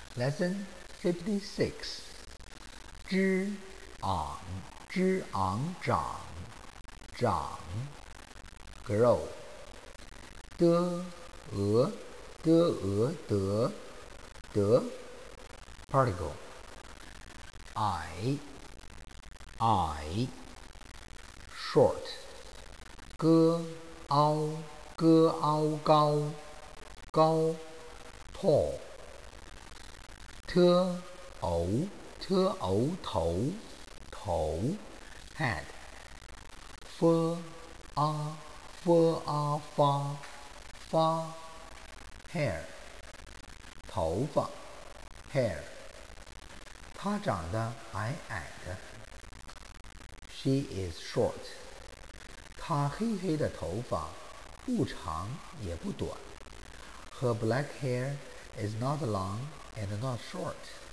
Lesson 56. 知昂，知昂长，长 grow. 的鹅，的鹅得，得 particle. I short. 歌凹，歌凹高，高 tall. 特偶，特偶头，头 head. 发发发 hair 头发 hair. 她长得矮矮的 she is short. 她黑黑的头发不长也不短 her black hair is not long and not short.